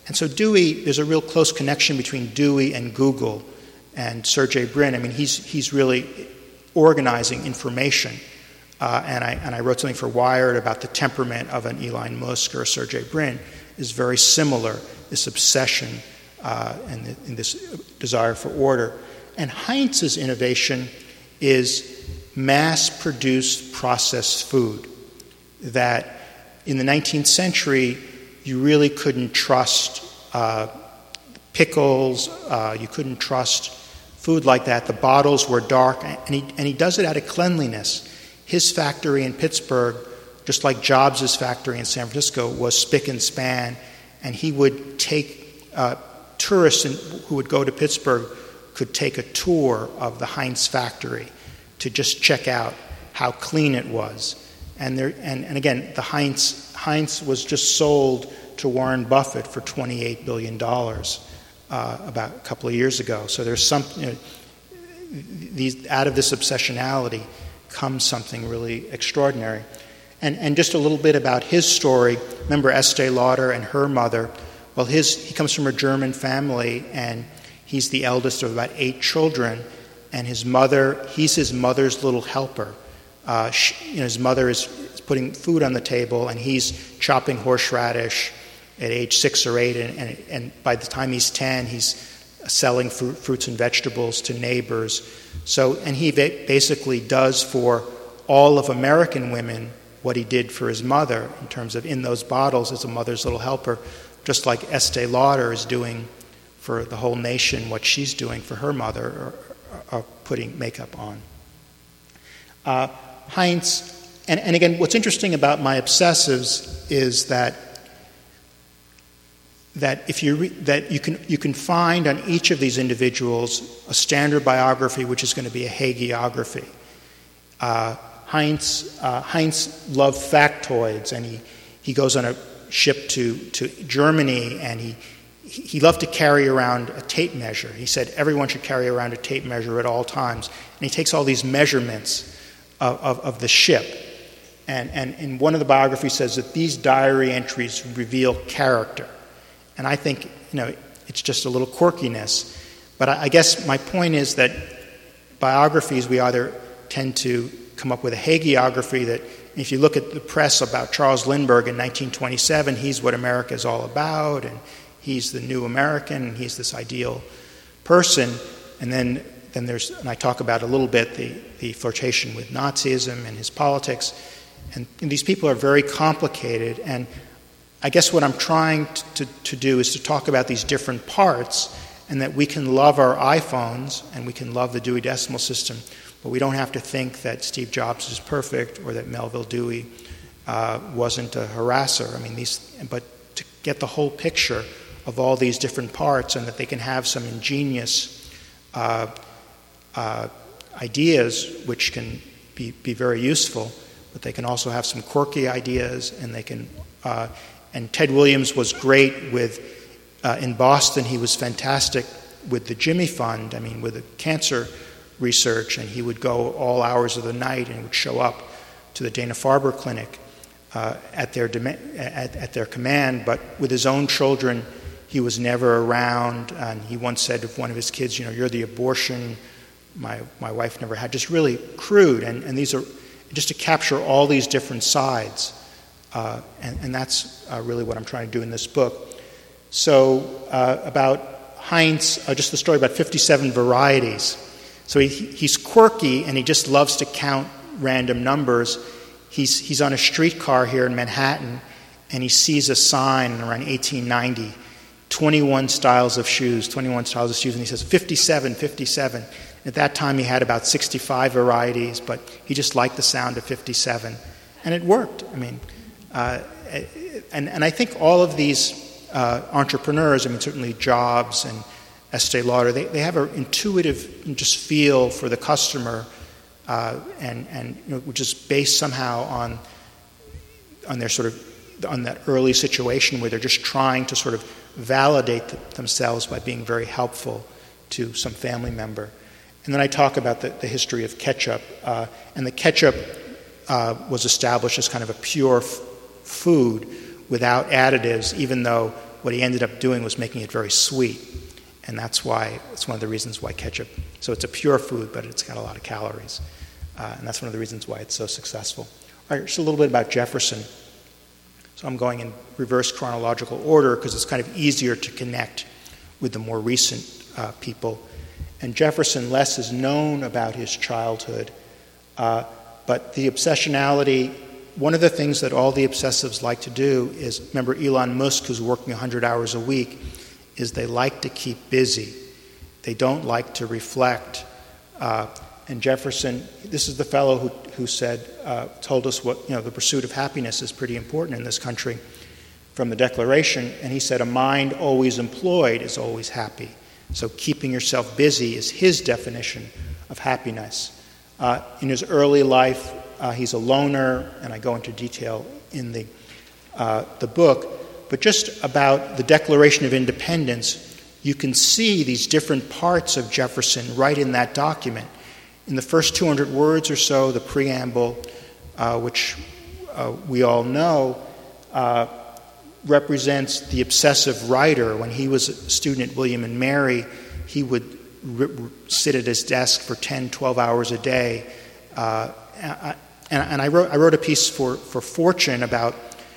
And so Dewey, there's a real close connection between Dewey and Google and Sergey Brin. I mean, he's he's really organizing information. Uh, and I and I wrote something for Wired about the temperament of an Elon Musk or a Sergey Brin is very similar, this obsession uh, and, the, and this desire for order. And Heinz's innovation is mass-produced processed food that in the nineteenth century you really couldn't trust uh, pickles, uh, you couldn't trust food like that. The bottles were dark, and he, and he does it out of cleanliness. His factory in Pittsburgh, just like Jobs' factory in San Francisco, was spick and span, and he would take uh, tourists in, who would go to Pittsburgh could take a tour of the Heinz factory to just check out how clean it was. And there, and, and again, the Heinz Heinz was just sold to Warren Buffett for twenty-eight billion dollars uh, about a couple of years ago. So there's some, you know, these out of this obsessionality comes something really extraordinary. And and just a little bit about his story. Remember Estee Lauder and her mother. Well, his he comes from a German family, and he's the eldest of about eight children. And his mother, he's his mother's little helper. Uh, she, you know, his mother is, is putting food on the table, and he's chopping horseradish at age six or eight. And, and, and by the time he's ten, he's selling fruit, fruits and vegetables to neighbors. So, and he va- basically does for all of American women what he did for his mother in terms of in those bottles as a mother's little helper, just like Estee Lauder is doing for the whole nation what she's doing for her mother, or, or putting makeup on. Uh, Heinz, and, and again, what's interesting about my obsessives is that that if you re, that you can you can find on each of these individuals a standard biography, which is going to be a hagiography. Uh, Heinz uh, Heinz loved factoids, and he, he goes on a ship to, to Germany, and he he loved to carry around a tape measure. He said everyone should carry around a tape measure at all times, and he takes all these measurements of, of, of the ship. And, and, and one of the biographies says that these diary entries reveal character. And I think, you know, it's just a little quirkiness. But I, I guess my point is that biographies, we either tend to come up with a hagiography that, if you look at the press about Charles Lindbergh in nineteen twenty-seven, he's what America is all about, and he's the new American, and he's this ideal person. And then, then there's, and I talk about a little bit the, the flirtation with Nazism and his politics. And, and these people are very complicated. And I guess what I'm trying to, to, to do is to talk about these different parts, and that we can love our iPhones and we can love the Dewey Decimal System, but we don't have to think that Steve Jobs is perfect or that Melville Dewey uh, wasn't a harasser. I mean, these, but to get the whole picture of all these different parts, and that they can have some ingenious uh, uh, ideas which can be, be very useful, but they can also have some quirky ideas, and they can. Uh, and Ted Williams was great with uh, in Boston. He was fantastic with the Jimmy Fund. I mean, with the cancer research, and he would go all hours of the night and would show up to the Dana-Farber clinic uh, at their dem- at, at their command. But with his own children, he was never around. And he once said of one of his kids, "You know, you're the abortion my my wife never had." Just really crude. And, and these are just to capture all these different sides. Uh, and, and that's uh, really what I'm trying to do in this book. So uh, about Heinz, uh, just the story about fifty-seven varieties. So he, he's quirky, and he just loves to count random numbers. He's he's on a streetcar here in Manhattan, and he sees a sign around eighteen ninety, twenty-one styles of shoes, twenty-one styles of shoes, and he says fifty-seven, fifty-seven. At that time, he had about sixty-five varieties, but he just liked the sound of fifty-seven, and it worked. I mean, uh, and and I think all of these uh, entrepreneurs, I mean, certainly Jobs and Estee Lauder, they, they have an intuitive just feel for the customer, uh, and and you know, which is based somehow on on their sort of on that early situation where they're just trying to sort of validate th- themselves by being very helpful to some family member. And then I talk about the, the history of ketchup, uh, and the ketchup uh, was established as kind of a pure f- food without additives, even though what he ended up doing was making it very sweet. And that's why, it's one of the reasons why ketchup, so it's a pure food, but it's got a lot of calories. Uh, and that's one of the reasons why it's so successful. All right, just a little bit about Jefferson. So I'm going in reverse chronological order because it's kind of easier to connect with the more recent uh, people. And Jefferson, less is known about his childhood, uh, but the obsessionality, one of the things that all the obsessives like to do is, remember Elon Musk, who's working one hundred hours a week, is they like to keep busy. They don't like to reflect. Uh, and Jefferson, this is the fellow who, who said, uh, told us what, you know, the pursuit of happiness is pretty important in this country from the Declaration. And he said, a mind always employed is always happy. So keeping yourself busy is his definition of happiness. Uh, in his early life, uh, he's a loner, and I go into detail in the, uh, the book. But just about the Declaration of Independence, you can see these different parts of Jefferson right in that document. In the first two hundred words or so, the preamble, uh, which uh, we all know, uh, represents the obsessive writer. When he was a student at William and Mary, he would r- r- sit at his desk for ten, twelve hours a day. Uh, and and I, wrote, I wrote a piece for, for Fortune about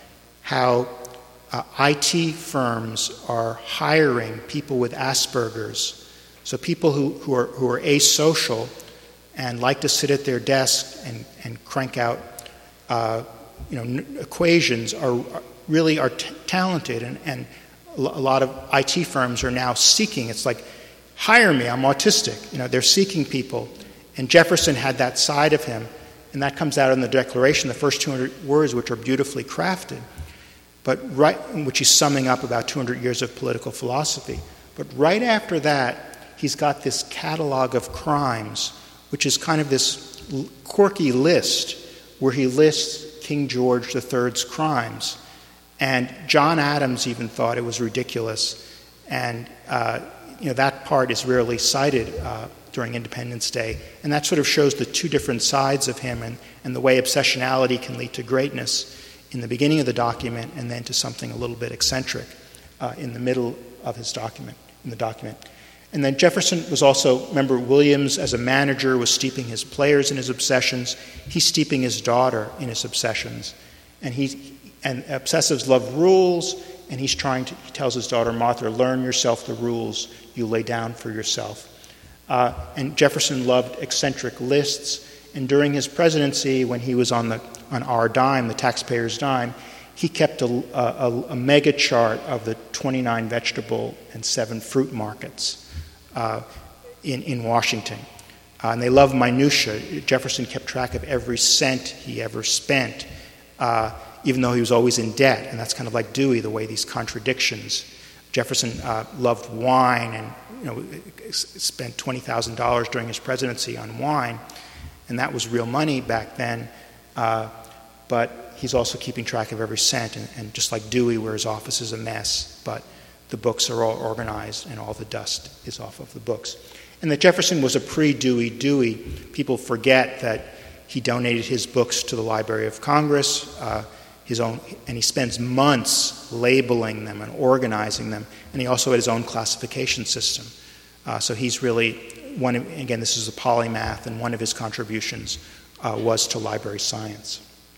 how Uh, I T firms are hiring people with Asperger's, so people who, who are who are asocial and like to sit at their desk and, and crank out uh, you know n- equations are, are really are t- talented, and, and a lot of I T firms are now seeking. It's like, hire me, I'm autistic. You know, they're seeking people, and Jefferson had that side of him, and that comes out in the Declaration, the first two hundred words, which are beautifully crafted. But right, which he's summing up about two hundred years of political philosophy. But right after that, he's got this catalog of crimes, which is kind of this quirky list where he lists King George the Third's crimes. And John Adams even thought it was ridiculous. And uh, you know that part is rarely cited uh, during Independence Day. And that sort of shows the two different sides of him and, and the way obsessionality can lead to greatness in the beginning of the document, and then to something a little bit eccentric uh, in the middle of his document, in the document. And then Jefferson was also, remember, Williams as a manager was steeping his players in his obsessions. He's steeping his daughter in his obsessions. And he and obsessives love rules, and he's trying to, he tells his daughter, Martha, learn yourself the rules you lay down for yourself. Uh, and Jefferson loved eccentric lists. And during his presidency, when he was on the on our dime, the taxpayer's dime, he kept a, a, a mega chart of the twenty-nine vegetable and seven fruit markets uh, in, in Washington. Uh, and they love minutia. Jefferson kept track of every cent he ever spent, uh, even though he was always in debt. And that's kind of like Dewey, the way these contradictions. Jefferson uh, loved wine and you know spent twenty thousand dollars during his presidency on wine. And that was real money back then, uh, but he's also keeping track of every cent, and, and just like Dewey, where his office is a mess, but the books are all organized and all the dust is off of the books. And that Jefferson was a pre-Dewey Dewey. People forget that he donated his books to the Library of Congress, uh, his own, and he spends months labeling them and organizing them, and he also had his own classification system. Uh, so he's really one of, again, this is a polymath, and one of his contributions uh, was to library science.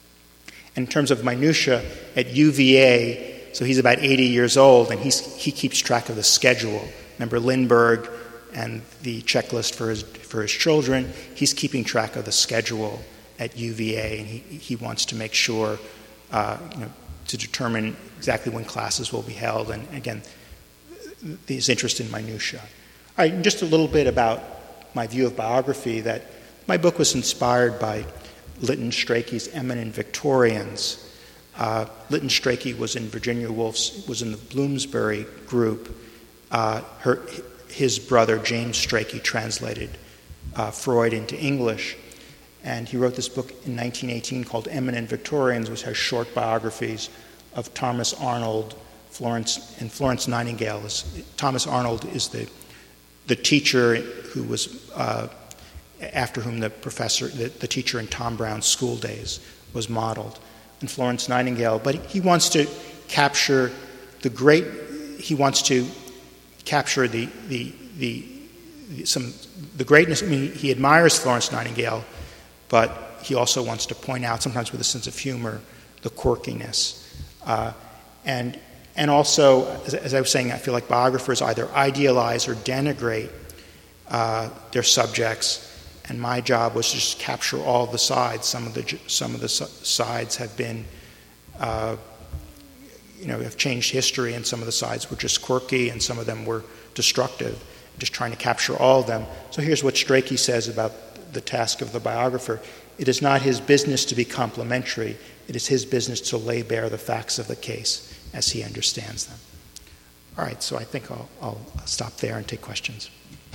In terms of minutia, at U V A, so he's about eighty years old, and he's, he keeps track of the schedule. Remember Lindbergh and the checklist for his for his children? He's keeping track of the schedule at U V A, and he, he wants to make sure, uh, you know, to determine exactly when classes will be held, and again, his interest in minutia. All right, just a little bit about my view of biography, that my book was inspired by Lytton Strachey's Eminent Victorians. Uh, Lytton Strachey was in Virginia Woolf's, was in the Bloomsbury group. Uh, her, his brother, James Strachey, translated uh, Freud into English. And he wrote this book in nineteen eighteen called Eminent Victorians, which has short biographies of Thomas Arnold, Florence, and Florence Nightingale. Is, Thomas Arnold is the the teacher who was, uh, after whom the professor, the, the teacher in Tom Brown's School Days was modeled, and Florence Nightingale. But he wants to capture the great, he wants to capture the the the, the some the greatness. I mean, he admires Florence Nightingale, but he also wants to point out, sometimes with a sense of humor, the quirkiness. Uh, and and also, as, as I was saying, I feel like biographers either idealize or denigrate uh, their subjects. And my job was to just capture all the sides. Some of the some of the sides have been, uh, you know, have changed history, and some of the sides were just quirky, and some of them were destructive. Just trying to capture all of them. So here's what Strachey says about the task of the biographer: it is not his business to be complimentary. It is his business to lay bare the facts of the case as he understands them. All right. So I think I'll, I'll stop there and take questions.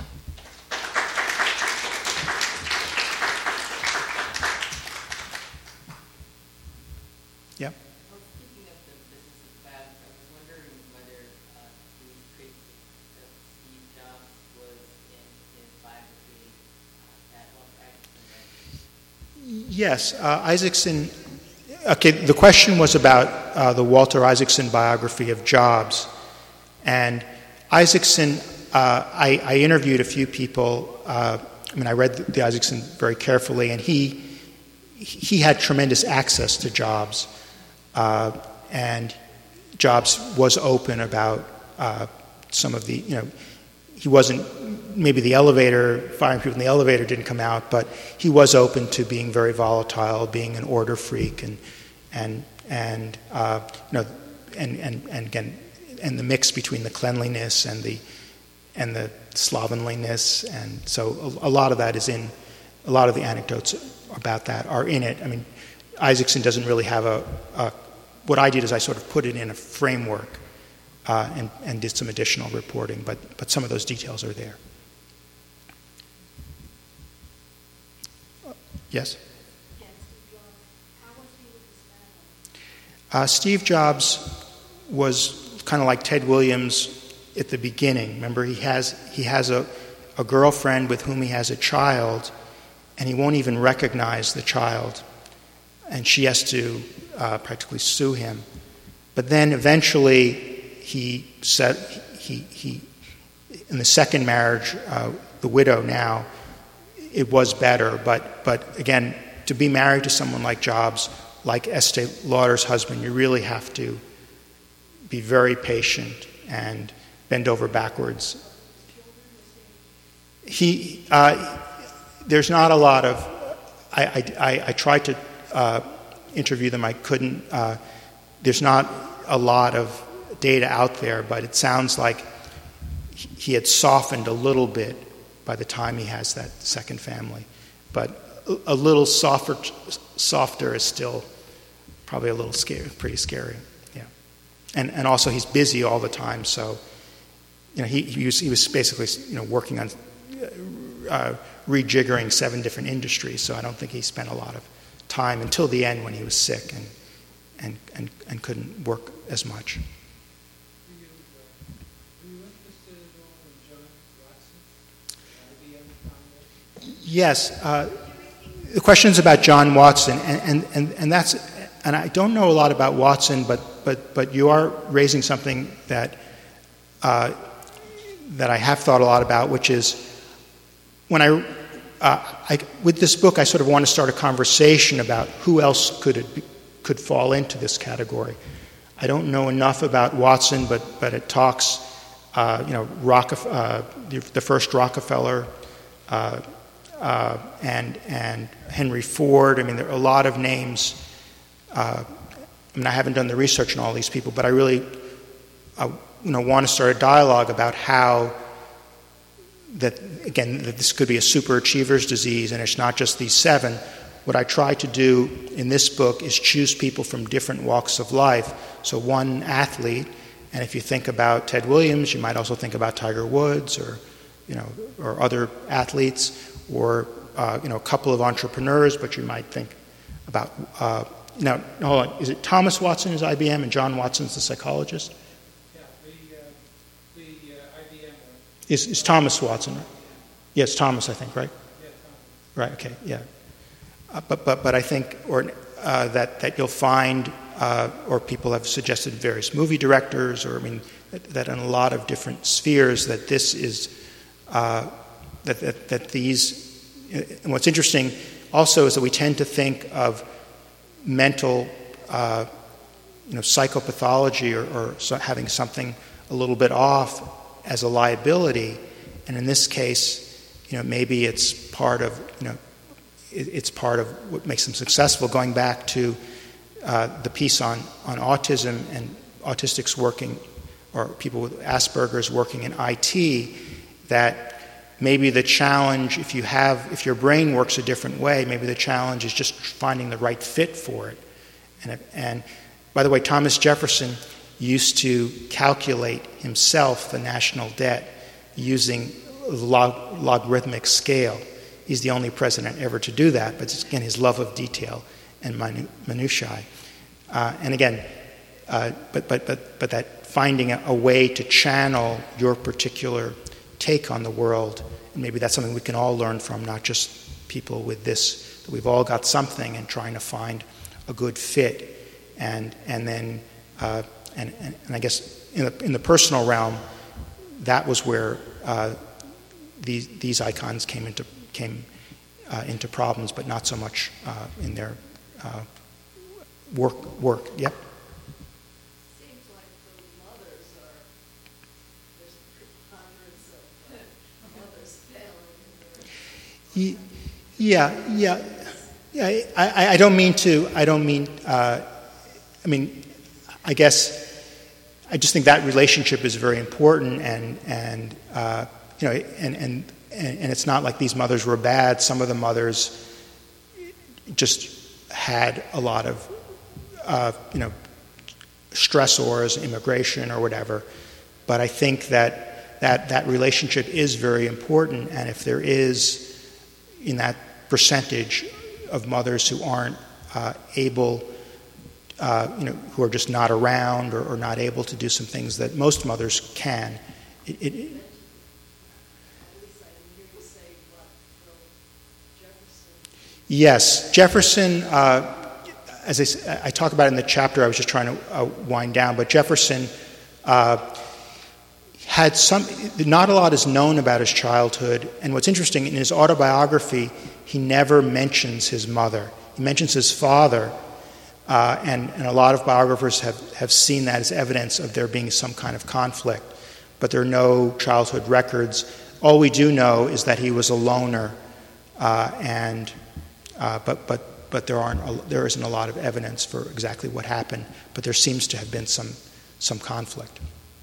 Yep. Well, speaking of the business of facts, I was wondering whether uh, the trait of Steve Jobs was in his biography uh, at Walter Isaacson. Yes, uh, Isaacson. Okay, the question was about uh, the Walter Isaacson biography of Jobs, and Isaacson. Uh, I, I interviewed a few people. Uh, I mean, I read the, the Isaacson very carefully, and he he had tremendous access to Jobs. Uh, and Jobs was open about uh, some of the, you know, he wasn't, maybe the elevator, firing people in the elevator didn't come out, but he was open to being very volatile, being an order freak, and, and, and uh, you know, and, and, and again, and the mix between the cleanliness and the, and the slovenliness, and so a, a lot of that is in, a lot of the anecdotes about that are in it. I mean, Isaacson doesn't really have a, a what I did is I sort of put it in a framework uh, and, and did some additional reporting, but, but some of those details are there. Uh, yes? Uh, Steve Jobs was kind of like Ted Williams at the beginning. Remember, he has, he has a, a girlfriend with whom he has a child, and he won't even recognize the child. And she has to uh, practically sue him. But then eventually he said, he, he in the second marriage, uh, the widow now, it was better. But, but again, to be married to someone like Jobs, like Estee Lauder's husband, you really have to be very patient and bend over backwards. He, uh, there's not a lot of, I, I, I, I tried to Uh, interview them. I couldn't. Uh, there's not a lot of data out there, but it sounds like he had softened a little bit by the time he has that second family. But a, a little softer, softer is still probably a little scary, pretty scary. Yeah, and and also he's busy all the time, so you know he he was, he was basically you know working on uh, rejiggering seven different industries. So I don't think he spent a lot of time until the end when he was sick and and, and, and couldn't work as much. Were you, uh, were you interested at all in John Watson, I B M Foundation? Yes. Uh, the question is about John Watson, and, and, and, and that's and I don't know a lot about Watson, but but but you are raising something that uh, that I have thought a lot about, which is when I. Uh, I, with this book, I sort of want to start a conversation about who else could it be, could fall into this category. I don't know enough about Watson, but but it talks, uh, you know, Rockefe- uh, the, the first Rockefeller, uh, uh, and and Henry Ford. I mean, there are a lot of names. Uh, I mean, I haven't done the research on all these people, but I really, uh, you know, want to start a dialogue about how. That, again, that this could be a superachiever's disease, and it's not just these seven. What I try to do in this book is choose people from different walks of life. So one athlete, and if you think about Ted Williams, you might also think about Tiger Woods, or you know, or other athletes, or uh, you know, a couple of entrepreneurs. But you might think about uh, now. Hold on, is it Thomas Watson is I B M and John Watson's the psychologist? Is, is Thomas Watson, right? Yes, Thomas, I think, right? Yeah, Thomas. Right, okay, yeah. Uh, but, but, but I think or, uh, that, that you'll find uh, or people have suggested various movie directors, or I mean, that, that in a lot of different spheres, that this is, uh, that, that, that these, and what's interesting also is that we tend to think of mental, uh, you know, psychopathology or, or so having something a little bit off as a liability, and in this case, you know, maybe it's part of, you know, it, it's part of what makes them successful. Going back to uh, the piece on, on autism and autistics working, or people with Asperger's working in I T, that maybe the challenge, if you have, if your brain works a different way, maybe the challenge is just finding the right fit for it. And, and by the way, Thomas Jefferson used to calculate himself the national debt using log, logarithmic scale. He's the only president ever to do that, but it's, again, his love of detail and minu- minutiae. Uh, and again, uh, but, but, but, but that finding a, a way to channel your particular take on the world, and maybe that's something we can all learn from, not just people with this, that we've all got something and trying to find a good fit. And, and then, uh, and, and, and I guess in the, in the personal realm, that was where uh, these, these icons came into, came, uh, into problems, but not so much uh, in their uh, work, work. Yep. Seems like the mothers are, there's preponderance of mothers failing in their... Yeah, yeah, yeah. I, I don't mean to. I don't mean. Uh, I mean, I guess. I just think that relationship is very important, and and uh, you know, and, and and it's not like these mothers were bad. Some of the mothers just had a lot of, uh, you know, stressors, immigration or whatever. But I think that that that relationship is very important, and if there is, in that percentage of mothers who aren't uh, able, uh, you know, who are just not around or, or not able to do some things that most mothers can. It, it, it, yes, Jefferson, uh, as I, I talk about in the chapter, I was just trying to uh, wind down, but Jefferson uh, had some, not a lot is known about his childhood, and what's interesting, in his autobiography, he never mentions his mother. He mentions his father, uh, and, and a lot of biographers have, have seen that as evidence of there being some kind of conflict, but there are no childhood records. All we do know is that he was a loner, uh, and uh, but but but there aren't a, there isn't a lot of evidence for exactly what happened, but there seems to have been some some conflict.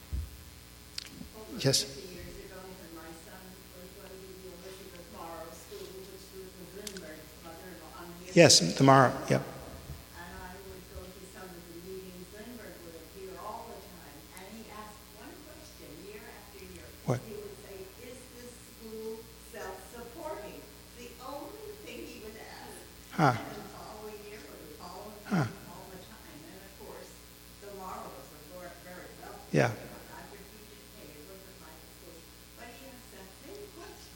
Yes? fifty years ago, when my son was going to the Elizabeth Morrow School, which was the Lindbergh's mother-in-law. Yes, tomorrow, yep. And I would go to some of the meetings. Lindbergh would appear all the time, and he asked one question year after year. What? He would say, is this school self-supporting? The only thing he would ask. Huh. And the following year, or the following Huh. year, all the time. And of course, the Morrows were very wealthy. Yeah. I would teach it, hey, it wasn't my school. But he asked that same question.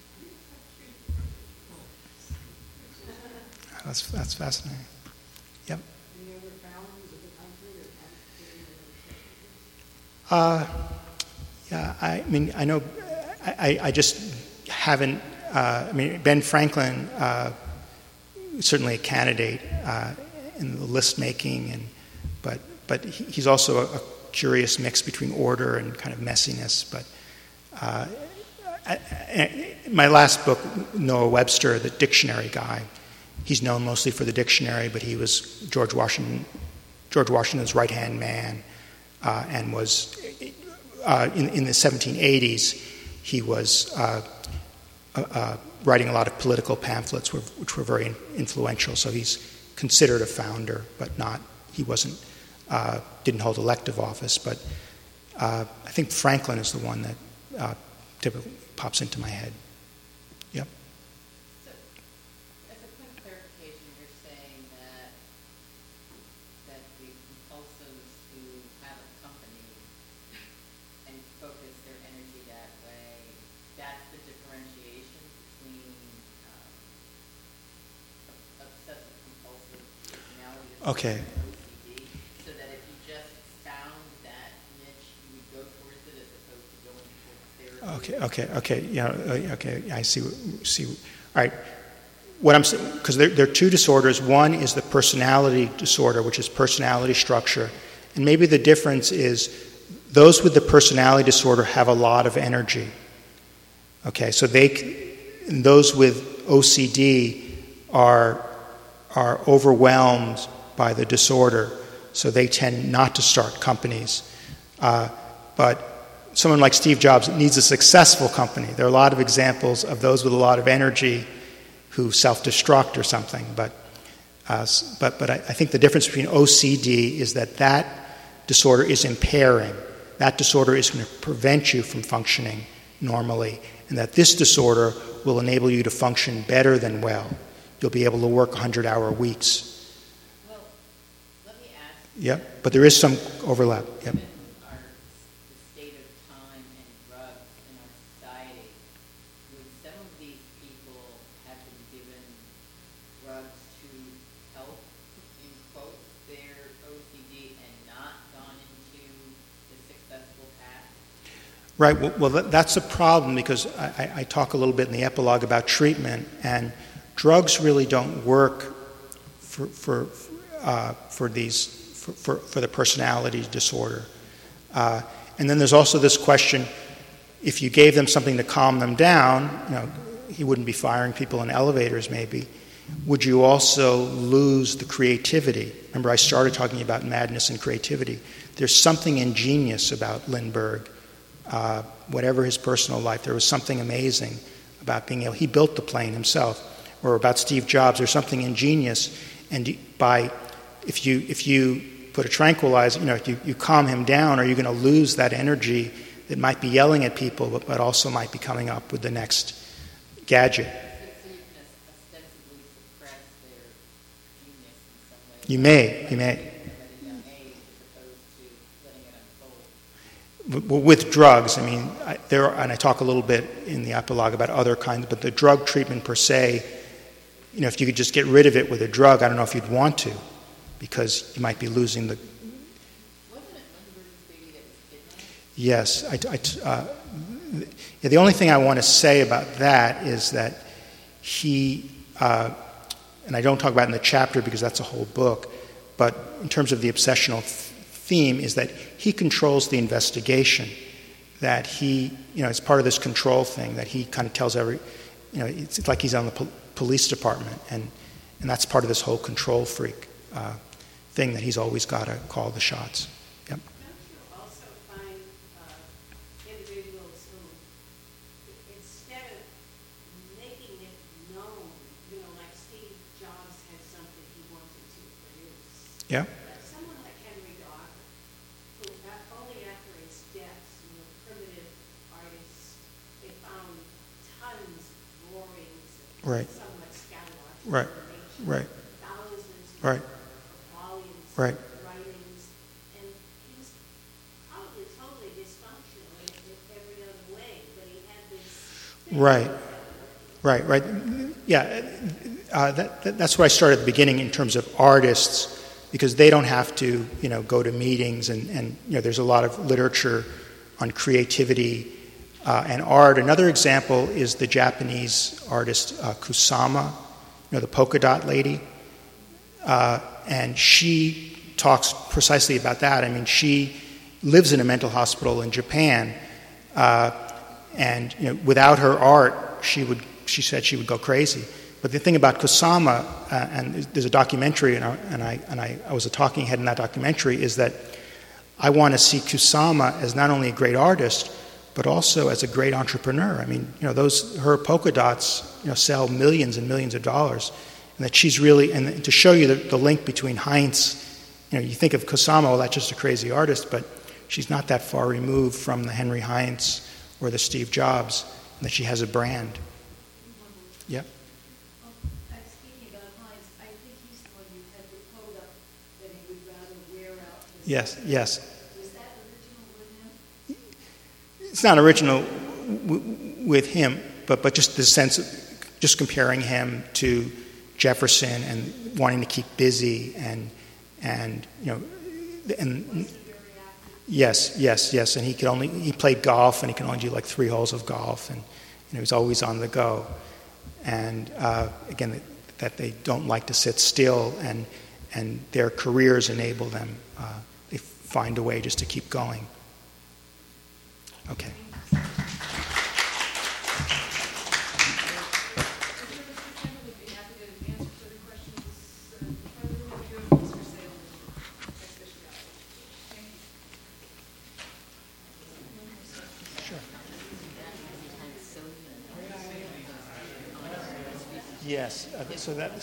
That's that's fascinating. Yep. Any other founders of the country that Uh, yeah, I mean, I know, I, I just haven't, uh, I mean, Ben Franklin, uh, certainly a candidate uh, in the list making, and but but he, he's also a, a curious mix between order and kind of messiness. But uh, I, I, my last book, Noah Webster, the dictionary guy, he's known mostly for the dictionary, but he was George Washington, George Washington's right-hand man, uh, and was uh, in, in the seventeen eighties. He was uh, uh, writing a lot of political pamphlets, which, which were very influential. So he's considered a founder, but not. He wasn't. Uh, didn't hold elective office, but uh, I think Franklin is the one that uh, typically pops into my head. Yep. So, as a quick clarification, you're saying that that the compulsives who have a company and focus their energy that way, that's the differentiation between um, obsessive compulsive personality disorder Okay. and O C D. So Okay, okay, okay. Yeah, uh, okay. I see. See. All right. What I'm saying, because there, there are two disorders. One is the personality disorder, which is personality structure, and maybe the difference is those with the personality disorder have a lot of energy. Okay, so they, those with O C D are are overwhelmed by the disorder, so they tend not to start companies. Uh, but someone like Steve Jobs needs a successful company. There are a lot of examples of those with a lot of energy who self-destruct or something. But uh, but but I, I think the difference between O C D is that that disorder is impairing. That disorder is going to prevent you from functioning normally, and that this disorder will enable you to function better than well. You'll be able to work one hundred hour weeks. Well, let me ask. Yep, but there is some overlap. Yep. Given our the state of time and drugs in our society, would some of these people have been given drugs to help, in quotes, their O C D and not gone into the successful path? Right. Well, well that, that's a problem because I, I, I talk a little bit in the epilogue about treatment, and drugs really don't work for for uh, for these for, for, for the personality disorder. Uh, and then there's also this question: if you gave them something to calm them down, you know, he wouldn't be firing people in elevators, maybe. Would you also lose the creativity? Remember, I started talking about madness and creativity. There's something ingenious about Lindbergh. Uh, whatever his personal life, there was something amazing about being able. He built the plane himself. Or about Steve Jobs, there's something ingenious, and by if you if you put a tranquilizer, you know, if you, you calm him down, are you going to lose that energy that might be yelling at people, but, but also might be coming up with the next gadget? So you can ostensibly suppress their genius in some way. You may, you may. At a young age, as opposed to letting it unfold. W- With drugs, I mean, I, there are, and I talk a little bit in the epilogue about other kinds, but the drug treatment per se. You know, if you could just get rid of it with a drug, I don't know if you'd want to, because you might be losing the. Wasn't it Lindbergh's baby that was kidnapped? Yes, I, I, uh, yeah, the only thing I want to say about that is that he, uh, and I don't talk about it in the chapter because that's a whole book, but in terms of the obsessional th- theme, is that he controls the investigation. That he, you know, it's part of this control thing that he kind of tells every, you know, it's like he's on the pol- police department, and, and that's part of this whole control freak uh, thing that he's always got to call the shots. Yep. Don't you also find uh, individuals who, instead of making it known, you know, like Steve Jobs had something he wanted to produce. Yeah. But someone like Henry Docker, who not only after his death, you know, primitive artists, they found tons of drawings, Right. somewhat scatological Right. information, Right. thousands of Right. volumes Right. of writings, and he was probably totally dysfunctional in in every other way, but he had this thing Right. that Right, right. Yeah, uh, that, that, that's where I started at the beginning in terms of artists, because they don't have to, you know, go to meetings, and, and you know, there's a lot of literature on creativity uh, and art. Another example is the Japanese artist uh, Kusama, you know, the polka dot lady, uh, and she talks precisely about that. I mean, she lives in a mental hospital in Japan, uh, and you know, without her art, she would. She said she would go crazy. But the thing about Kusama, uh, and there's a documentary, and, I, and, I, and I, I was a talking head in that documentary, is that I want to see Kusama as not only a great artist, but also as a great entrepreneur. I mean, you know, those her polka dots, you know, sell millions and millions of dollars, and that she's really, and to show you the, the link between Heinz, you know, you think of Kusama, well, that's just a crazy artist, but she's not that far removed from the Henry Heinz or the Steve Jobs, and that she has a brand. Yep. Oh, uh, speaking about Heinz, I think he's the one who had the coat up that he would rather wear out. his- Yes, yes. Was that original with him? It's not original w- with him, but, but just the sense of just comparing him to Jefferson and wanting to keep busy and, and you know, and Was he very active? Yes, yes, yes. And he could only he played golf, and he could only do like three holes of golf, and, and he was always on the go. And uh, again, that they don't like to sit still, and and their careers enable them. Uh, they find a way just to keep going. Okay. Yes. Uh, so that